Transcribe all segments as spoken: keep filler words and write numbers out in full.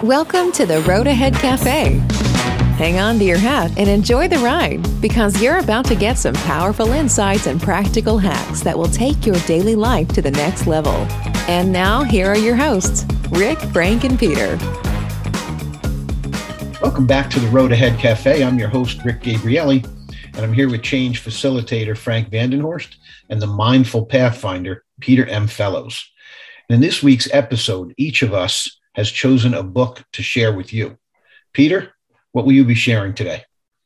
Welcome to the Road Ahead Cafe. Hang on to your hat and enjoy the ride, because you're about to get some powerful insights and practical hacks that will take your daily life to the next level. And now, here are your hosts, Rick, Frank, and Peter. Welcome back to the Road Ahead Cafe. I'm your host, Rick Gabrielli, and I'm here with Change Facilitator Frank Vandenhorst and the Mindful Pathfinder, Peter M. Fellows. And in this week's episode, each of us has chosen a book to share with you. Peter, what will you be sharing today?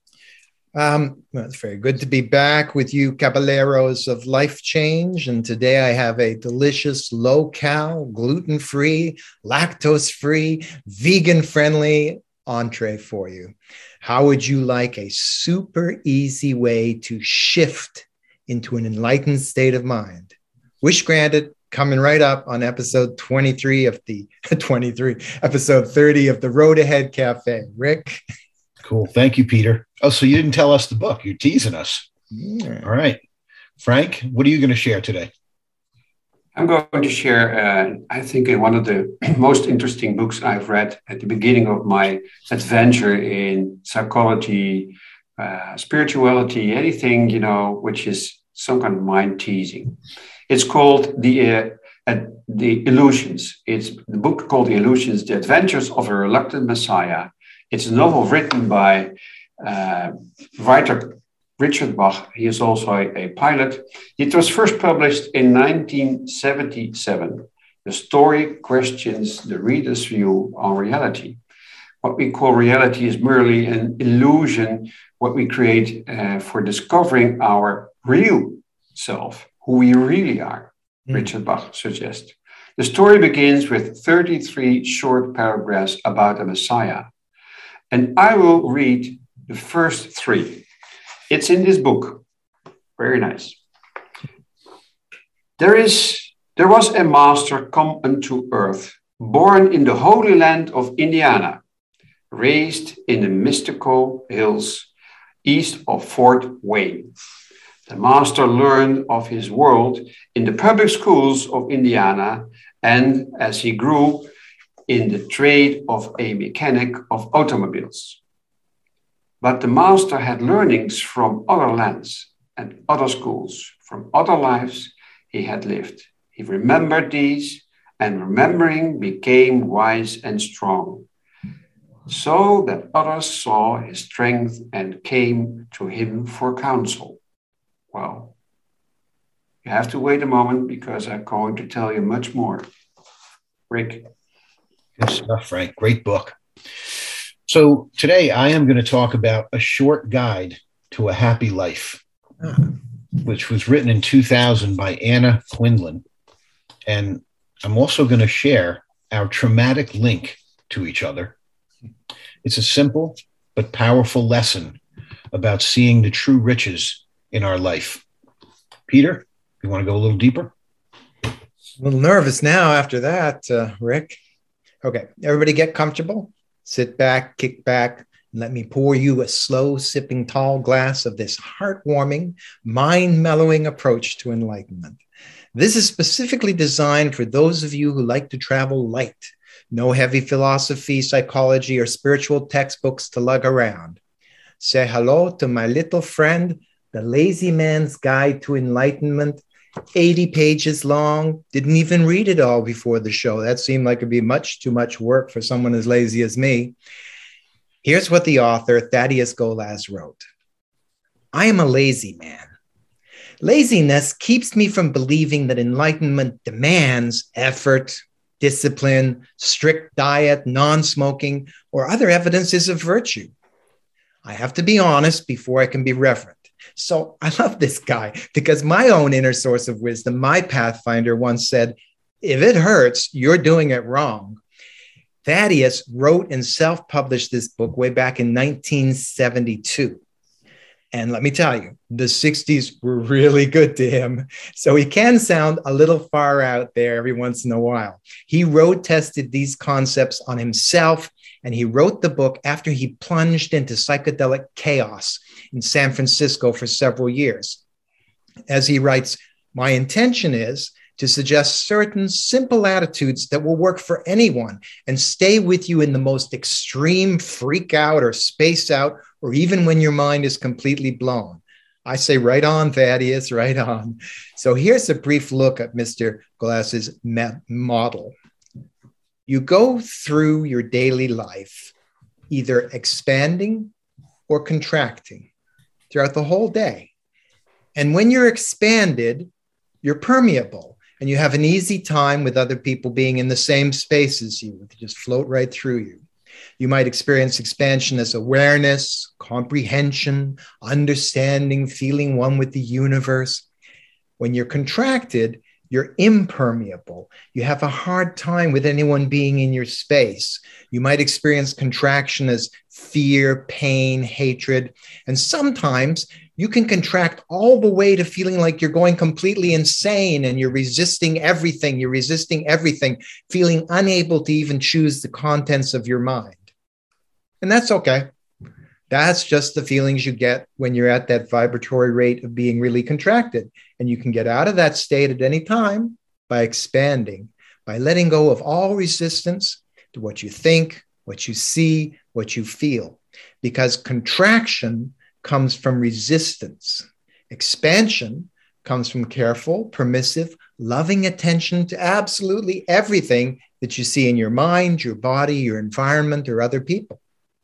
Um, well, it's very good to be back with you, caballeros of life change. And today I have a delicious, low-cal, gluten-free, lactose-free, vegan-friendly entree for you. How would you like a super easy way to shift into an enlightened state of mind? Wish granted. Coming right up on episode twenty-three of the twenty-three, episode thirty of the Road Ahead Cafe. Rick? Cool. Thank you, Peter. Oh, so you didn't tell us the book. You're teasing us. Yeah. All right. Frank, what are you going to share today? I'm going to share, uh, I think, one of the most interesting books I've read at the beginning of my adventure in psychology, uh, spirituality, anything, you know, which is some kind of mind teasing. It's called the uh, uh, the Illusions. It's the book called The Illusions: The Adventures of a Reluctant Messiah. It's a novel written by uh, writer Richard Bach. He is also a, a pilot. It was first published in nineteen seventy-seven. The story questions the reader's view on reality. What we call reality is merely an illusion, what we create uh, for discovering our real self, who we really are, mm. Richard Bach suggests. The story begins with thirty-three short paragraphs about a Messiah. And I will read the first three. It's in this book. Very nice. There is, there was a master come unto earth, born in the holy land of Indiana, raised in the mystical hills east of Fort Wayne. The master learned of his world in the public schools of Indiana, and as he grew in the trade of a mechanic of automobiles. But the master had learnings from other lands and other schools, from other lives he had lived. He remembered these, and remembering became wise and strong, so that others saw his strength and came to him for counsel. Well, you have to wait a moment because I'm going to tell you much more. Rick. Good stuff, Frank. Great book. So today I am going to talk about A Short Guide to a Happy Life, which was written in two thousand by Anna Quindlen. And I'm also going to share our traumatic link to each other. It's a simple but powerful lesson about seeing the true riches in our life. Peter, you want to go a little deeper? A little nervous now after that, uh, Rick. Okay, everybody get comfortable. Sit back, kick back, and let me pour you a slow sipping tall glass of this heartwarming, mind-mellowing approach to enlightenment. This is specifically designed for those of you who like to travel light. No heavy philosophy, psychology, or spiritual textbooks to lug around. Say hello to my little friend, The Lazy Man's Guide to Enlightenment, eighty pages long. Didn't even read it all before the show. That seemed like it'd be much too much work for someone as lazy as me. Here's what the author, Thaddeus Golaz, wrote. I am a lazy man. Laziness keeps me from believing that enlightenment demands effort, discipline, strict diet, non-smoking, or other evidences of virtue. I have to be honest before I can be reverent. So I love this guy because my own inner source of wisdom, my Pathfinder, once said, if it hurts, you're doing it wrong. Thaddeus wrote and self-published this book way back in nineteen seventy-two. And let me tell you, the sixties were really good to him. So he can sound a little far out there every once in a while. He road tested these concepts on himself, and he wrote the book after he plunged into psychedelic chaos in San Francisco for several years. As he writes, my intention is to suggest certain simple attitudes that will work for anyone and stay with you in the most extreme freak out or space out, or even when your mind is completely blown. I say, right on, Thaddeus, right on. So here's a brief look at Mister Glass's model. You go through your daily life, either expanding or contracting throughout the whole day. And when you're expanded, you're permeable and you have an easy time with other people being in the same space as you. They just float right through you. You might experience expansion as awareness, comprehension, understanding, feeling one with the universe. When you're contracted, you're impermeable. You have a hard time with anyone being in your space. You might experience contraction as fear, pain, hatred, and sometimes you can contract all the way to feeling like you're going completely insane and you're resisting everything. You're resisting everything, feeling unable to even choose the contents of your mind. And that's okay. That's just the feelings you get when you're at that vibratory rate of being really contracted. And you can get out of that state at any time by expanding, by letting go of all resistance to what you think, what you see, what you feel. Because contraction comes from resistance. Expansion comes from careful, permissive, loving attention to absolutely everything that you see in your mind, your body, your environment, or other people.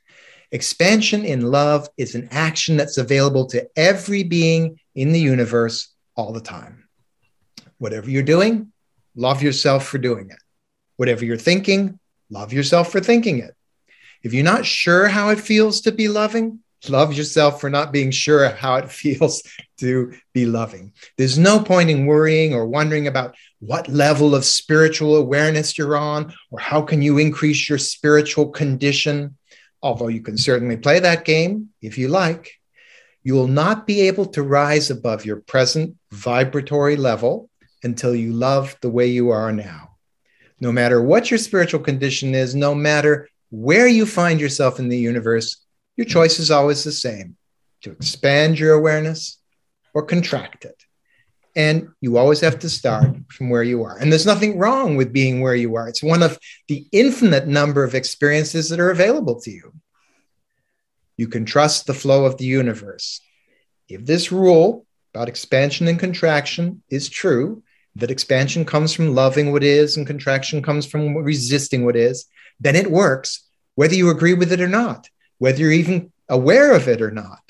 Expansion in love is an action that's available to every being in the universe all the time. Whatever you're doing, love yourself for doing it. Whatever you're thinking, love yourself for thinking it. If you're not sure how it feels to be loving, love yourself for not being sure how it feels to be loving. There's no point in worrying or wondering about what level of spiritual awareness you're on, or how can you increase your spiritual condition. Although you can certainly play that game if you like, you will not be able to rise above your present vibratory level until you love the way you are now. No matter what your spiritual condition is, no matter where you find yourself in the universe, your choice is always the same: to expand your awareness or contract it. And you always have to start from where you are. And there's nothing wrong with being where you are. It's one of the infinite number of experiences that are available to you. You can trust the flow of the universe. If this rule about expansion and contraction is true, that expansion comes from loving what is and contraction comes from resisting what is, then it works, whether you agree with it or not, whether you're even aware of it or not.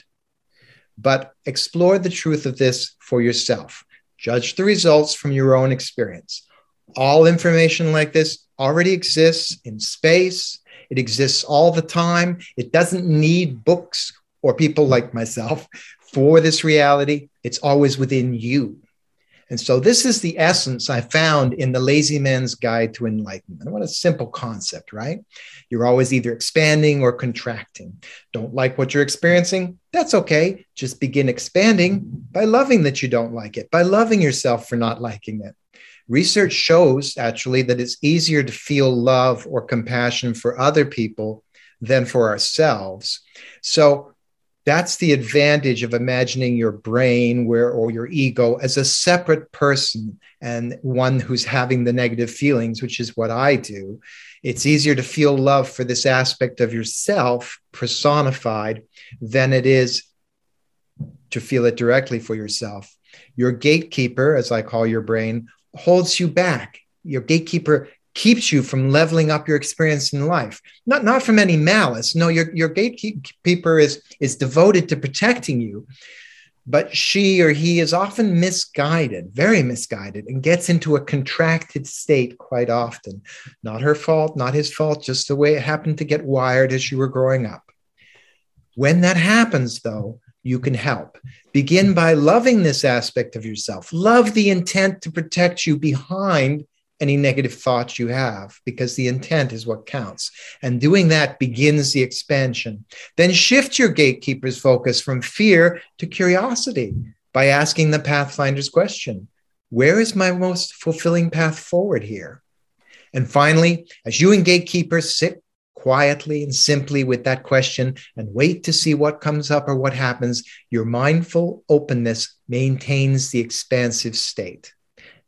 But explore the truth of this for yourself. Judge the results from your own experience. All information like this already exists in space. It exists all the time. It doesn't need books or people like myself for this reality. It's always within you. And so this is the essence I found in the Lazy Man's Guide to Enlightenment. What a simple concept, right? You're always either expanding or contracting. Don't like what you're experiencing? That's okay. Just begin expanding by loving that you don't like it, by loving yourself for not liking it. Research shows actually that it's easier to feel love or compassion for other people than for ourselves. So that's the advantage of imagining your brain where, or your ego as a separate person and one who's having the negative feelings, which is what I do. It's easier to feel love for this aspect of yourself personified than it is to feel it directly for yourself. Your gatekeeper, as I call your brain, holds you back. Your gatekeeper keeps you from leveling up your experience in life. Not, not from any malice. No, your, your gatekeeper is, is devoted to protecting you, but she or he is often misguided, very misguided, and gets into a contracted state quite often. Not her fault, not his fault, just the way it happened to get wired as you were growing up. When that happens, though, you can help. Begin by loving this aspect of yourself. Love the intent to protect you behind any negative thoughts you have, because the intent is what counts. And doing that begins the expansion. Then shift your gatekeeper's focus from fear to curiosity by asking the Pathfinder's question: where is my most fulfilling path forward here? And finally, as you and gatekeeper sit quietly and simply with that question and wait to see what comes up or what happens, your mindful openness maintains the expansive state.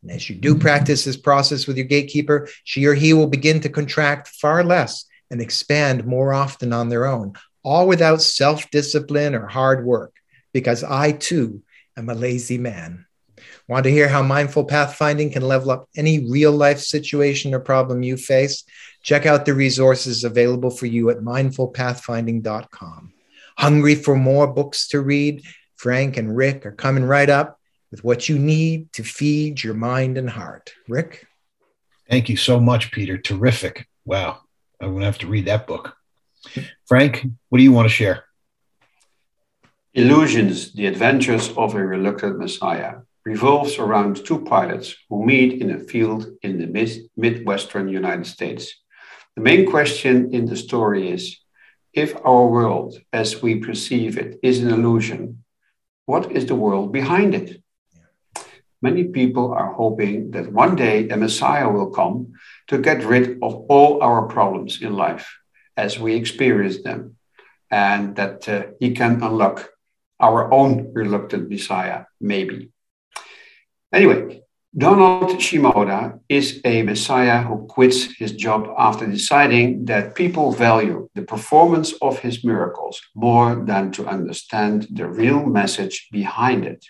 And as you do practice this process with your gatekeeper, she or he will begin to contract far less and expand more often on their own, all without self-discipline or hard work, because I too am a lazy man. Want to hear how mindful pathfinding can level up any real life situation or problem you face? Check out the resources available for you at mindful pathfinding dot com. Hungry for more books to read? Frank and Rick are coming right up with what you need to feed your mind and heart. Rick? Thank you so much, Peter. Terrific. Wow. I'm going to have to read that book. Frank, what do you want to share? Illusions, The Adventures of a Reluctant Messiah, revolves around two pilots who meet in a field in the mid- Midwestern United States. The main question in the story is, if our world as we perceive it is an illusion, what is the world behind it? Many people are hoping that one day a Messiah will come to get rid of all our problems in life as we experience them, and that uh, he can unlock our own reluctant Messiah, maybe. Anyway, Donald Shimoda is a Messiah who quits his job after deciding that people value the performance of his miracles more than to understand the real message behind it.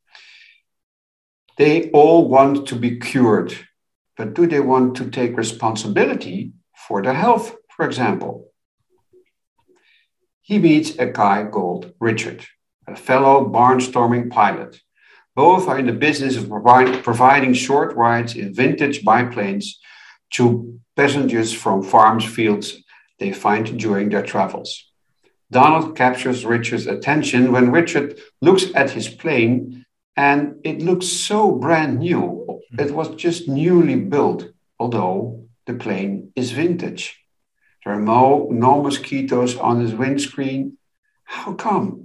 They all want to be cured, but do they want to take responsibility for their health, for example? He meets a guy called Richard, a fellow barnstorming pilot. Both are in the business of provide, providing short rides in vintage biplanes to passengers from farms fields they find during their travels. Donald captures Richard's attention when Richard looks at his plane, and it looks so brand new. It was just newly built, although the plane is vintage. There are no, no mosquitoes on his windscreen. How come?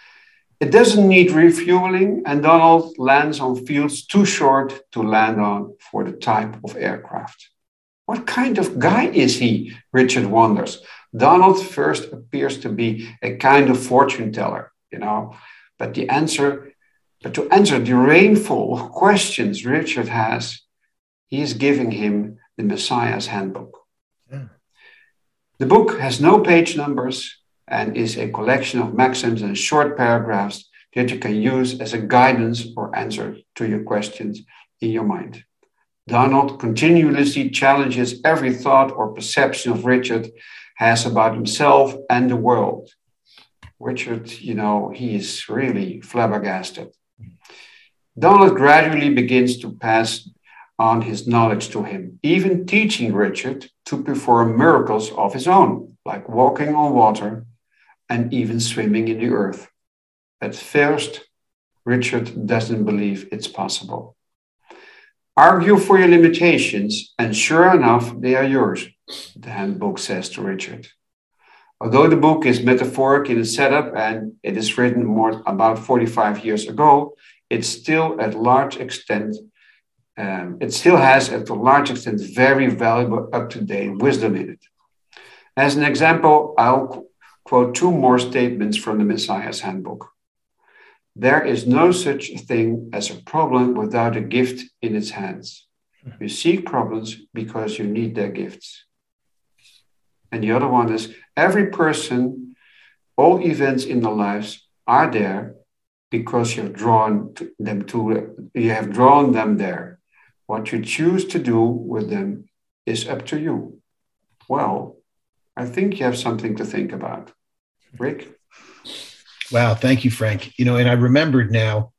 It doesn't need refueling, and Donald lands on fields too short to land on for the type of aircraft. What kind of guy is he? Richard wonders. Donald first appears to be a kind of fortune teller, you know, but the answer, but to answer the rainfall of questions Richard has, he is giving him the Messiah's handbook. Yeah. The book has no page numbers and is a collection of maxims and short paragraphs that you can use as a guidance or answer to your questions in your mind. Donald continuously challenges every thought or perception of Richard has about himself and the world. Richard, you know, he is really flabbergasted. Donald gradually begins to pass on his knowledge to him, even teaching Richard to perform miracles of his own, like walking on water and even swimming in the earth. At first, Richard doesn't believe it's possible. Argue for your limitations, and sure enough, they are yours, the handbook says to Richard. Although the book is metaphoric in its setup and it is written more about forty-five years ago, it's still at large extent, um, it still has at a large extent very valuable up-to-date wisdom in it. As an example, I'll quote two more statements from the Messiah's handbook. There is no such thing as a problem without a gift in its hands. You seek problems because you need their gifts. And the other one is, every person, all events in their lives are there because you've drawn them to, you have drawn them there. What you choose to do with them is up to you. Well, I think you have something to think about. Rick? Wow, thank you, Frank. You know, and I remembered now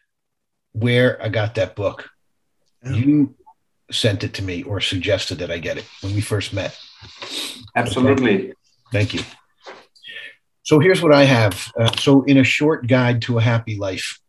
where I got that book. Oh. You sent it to me or suggested that I get it when we first met. Absolutely. Okay. Thank you. So here's what I have. Uh, so in A Short Guide to a Happy Life,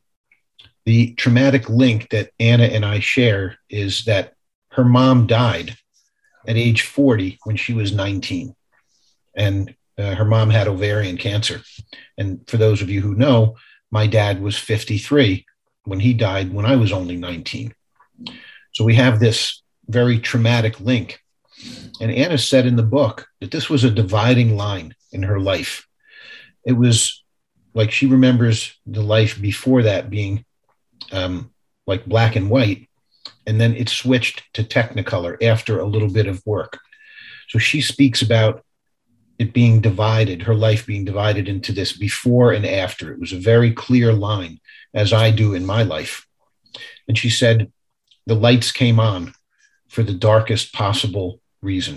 the traumatic link that Anna and I share is that her mom died at age forty when she was nineteen. And uh, her mom had ovarian cancer. And for those of you who know, my dad was fifty-three when he died when I was only nineteen. So we have this very traumatic link. And Anna said in the book that this was a dividing line in her life. It was like she remembers the life before that being um, like black and white. and then it switched to Technicolor after a little bit of work. So she speaks about it being divided, her life being divided into this before and after. It was a very clear line, as I do in my life. And she said, the lights came on for the darkest possible reason.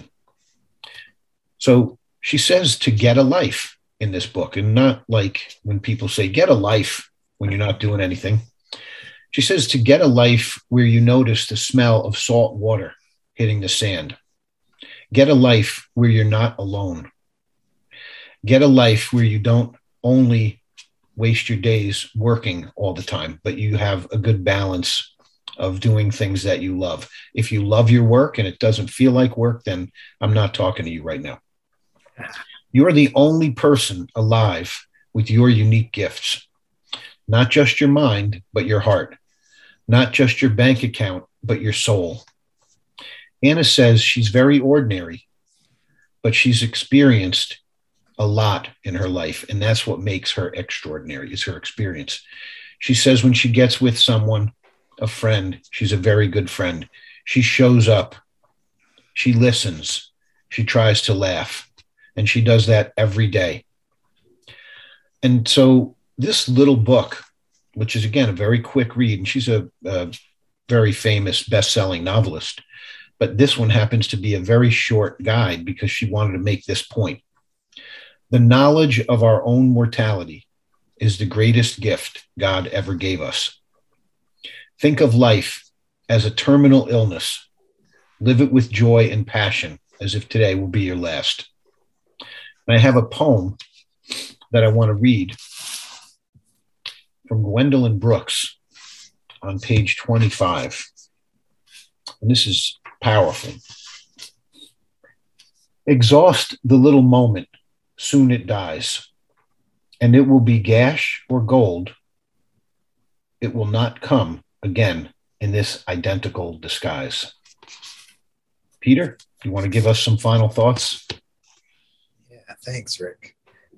So she says to get a life in this book, and not like when people say get a life when you're not doing anything. She says to get a life where you notice the smell of salt water hitting the sand. Get a life where you're not alone. Get a life where you don't only waste your days working all the time, but you have a good balance of doing things that you love. If you love your work and it doesn't feel like work, then I'm not talking to you right now. You're the only person alive with your unique gifts, not just your mind, but your heart, not just your bank account, but your soul. Anna says she's very ordinary, but she's experienced a lot in her life, and that's what makes her extraordinary, is her experience. She says when she gets with someone, a friend, she's a very good friend. She shows up, she listens, she tries to laugh, and she does that every day. And so this little book, which is, again, a very quick read, and she's a, a very famous best-selling novelist, but this one happens to be a very short guide because she wanted to make this point. The knowledge of our own mortality is the greatest gift God ever gave us. Think of life as a terminal illness. Live it with joy and passion, as if today will be your last. And I have a poem that I want to read from Gwendolyn Brooks on page twenty-five. And this is powerful. Exhaust the little moment, soon it dies, and it will be gash or gold. It will not come again in this identical disguise. Peter, you want to give us some final thoughts? Yeah, thanks, Rick.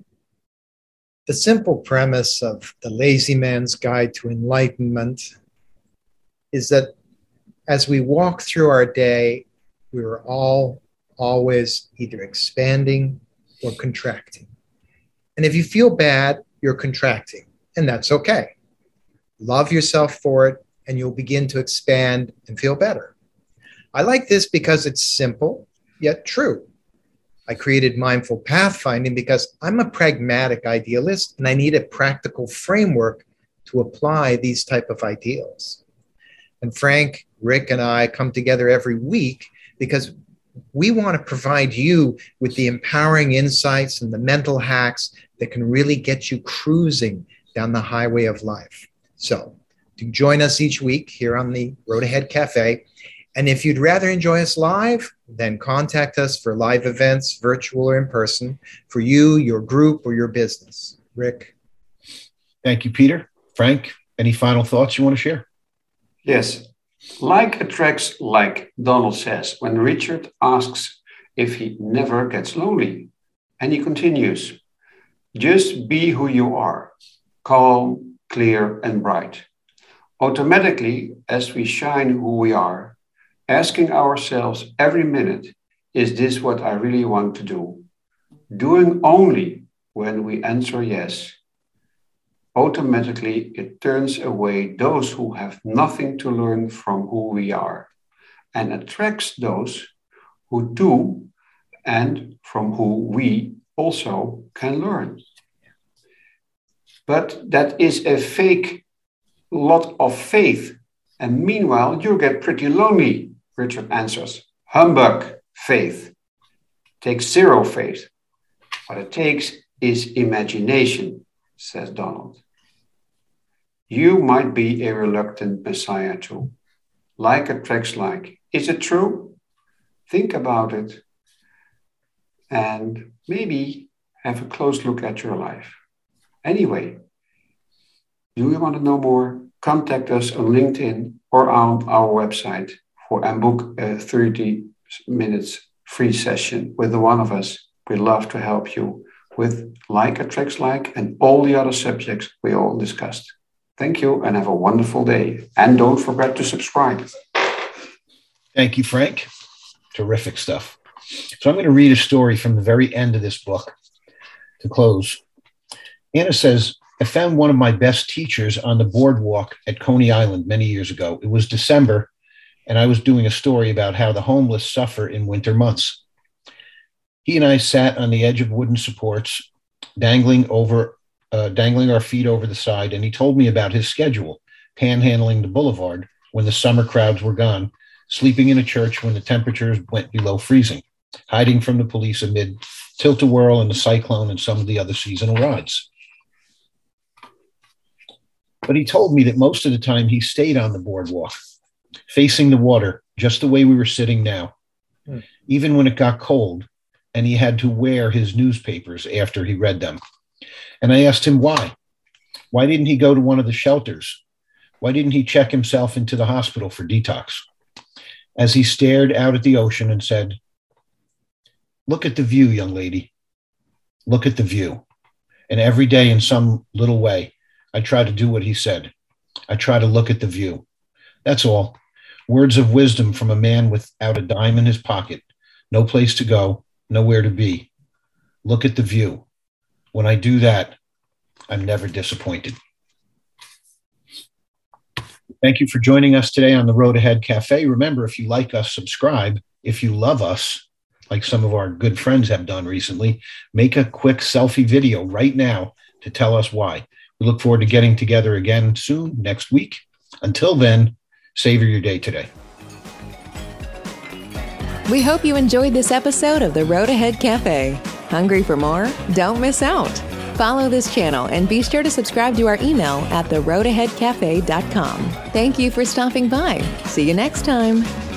The simple premise of The Lazy Man's Guide to Enlightenment is that as we walk through our day, we are all always either expanding or contracting. And if you feel bad, you're contracting, and that's okay. Love yourself for it, and you'll begin to expand and feel better. I like this because it's simple, yet true. I created Mindful Pathfinding because I'm a pragmatic idealist, and I need a practical framework to apply these type of ideals. And Frank, Rick, and I come together every week because we want to provide you with the empowering insights and the mental hacks that can really get you cruising down the highway of life. So do join us each week here on the Road Ahead Cafe. And if you'd rather enjoy us live, then contact us for live events, virtual or in person, for you, your group, or your business. Rick? Thank you, Peter. Frank, any final thoughts you want to share? Yes. Like attracts like, Donald says, when Richard asks if he never gets lonely. And he continues, just be who you are, calm, clear, and bright. Automatically, as we shine who we are, asking ourselves every minute, is this what I really want to do? Doing only when we answer yes. Automatically, it turns away those who have nothing to learn from who we are and attracts those who do and from who we also can learn. But that is a fake lot of faith. And meanwhile, you get pretty lonely, Richard answers. Humbug, faith. Takes zero faith. What it takes is imagination, says Donald. You might be a reluctant messiah too. Like attracts like. Is it true? Think about it and maybe have a close look at your life. Anyway, do you want to know more? Contact us on LinkedIn or on our website for and book a thirty minutes free session with the one of us. We'd love to help you with like attracts like and all the other subjects we all discussed. Thank you and have a wonderful day. And don't forget to subscribe. Thank you, Frank. Terrific stuff. So I'm going to read a story from the very end of this book to close. Anna says, I found one of my best teachers on the boardwalk at Coney Island many years ago. It was December, and I was doing a story about how the homeless suffer in winter months. He and I sat on the edge of wooden supports, dangling over, uh, dangling our feet over the side, and he told me about his schedule, panhandling the boulevard when the summer crowds were gone, sleeping in a church when the temperatures went below freezing, hiding from the police amid tilt-a-whirl and the cyclone and some of the other seasonal rides. But he told me that most of the time he stayed on the boardwalk, facing the water, just the way we were sitting now, hmm. even when it got cold and he had to wear his newspapers after he read them. And I asked him why. Why didn't he go to one of the shelters? Why didn't he check himself into the hospital for detox? As he stared out at the ocean and said, look at the view, young lady. Look at the view. And every day in some little way, I try to do what he said. I try to look at the view. That's all. Words of wisdom from a man without a dime in his pocket. No place to go, nowhere to be. Look at the view. When I do that, I'm never disappointed. Thank you for joining us today on the Road Ahead Cafe. Remember, if you like us, subscribe. If you love us, like some of our good friends have done recently, make a quick selfie video right now to tell us why. We look forward to getting together again soon, next week. Until then, savor your day today. We hope you enjoyed this episode of the Road Ahead Cafe. Hungry for more? Don't miss out. Follow this channel and be sure to subscribe to our email at the road ahead cafe dot com. Thank you for stopping by. See you next time.